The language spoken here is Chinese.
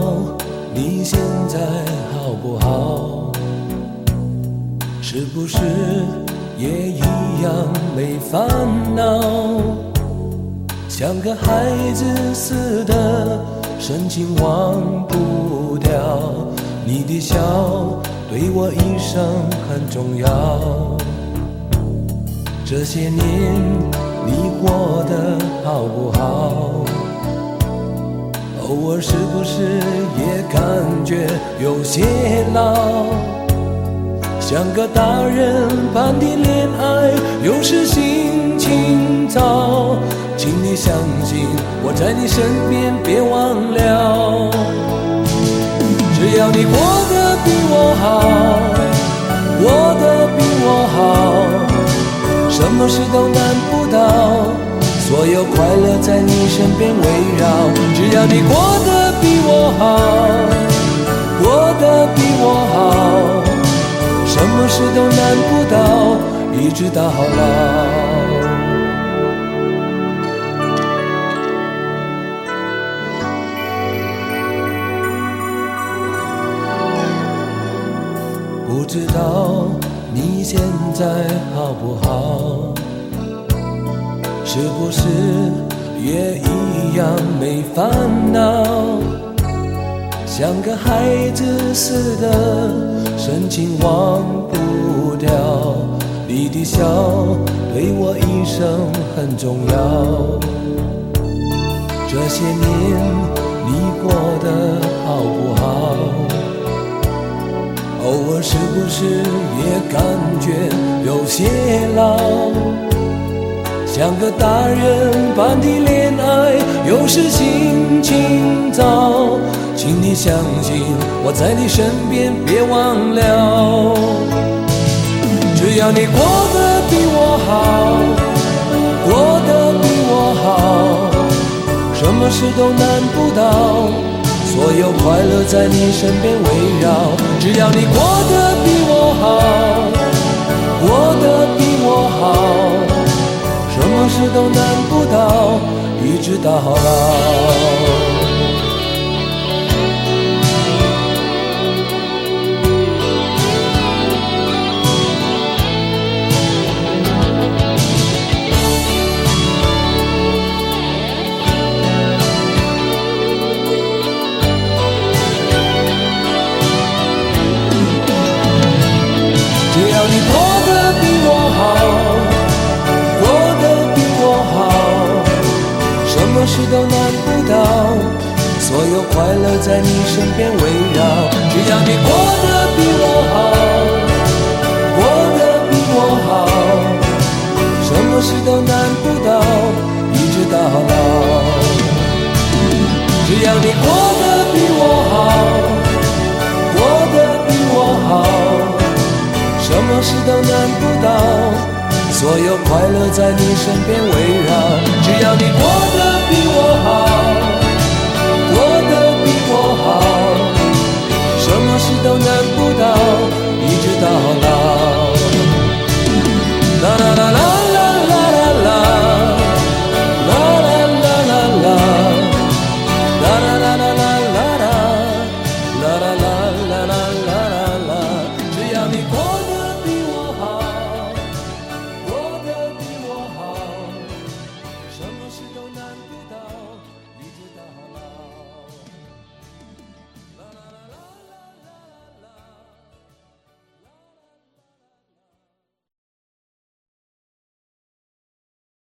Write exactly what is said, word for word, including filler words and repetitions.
你现在好不好？是不是也一样没烦恼？像个孩子似的深情忘不掉，你的笑对我一生很重要。这些年你过得好不好？偶尔是不是也感觉有些老？像个大人般的恋爱，有时心情糟。请你相信我在你身边，别忘了。只要你过得比我好，过得比我好，什么事都难不倒，所有快乐在你身边围绕。只要你过得比我好，过得比我好，什么事都难不倒，一直到老。不知道你现在好不好？是不是也一样没烦恼？像个孩子似的深情忘不掉，你的笑对我一生很重要。这些年你过得好不好？偶尔是不是也感觉有些老？像个大人般的恋爱，有时心情糟。请你相信我在你身边，别忘了。只要你过得比我好，过得比我好，什么事都难不倒，所有快乐在你身边围绕。只要你过得比我好，过得比我好，什么事都难不倒，一直到老。只要你过得比我好，过得比我好，什么事都难不倒，所有快乐在你身边围绕。只要你过得比我好，过得比我好，什么事都难不倒，一直到老。只要你过得比我好，过得比我好，什么事都难不倒，所有快乐在你身边围绕。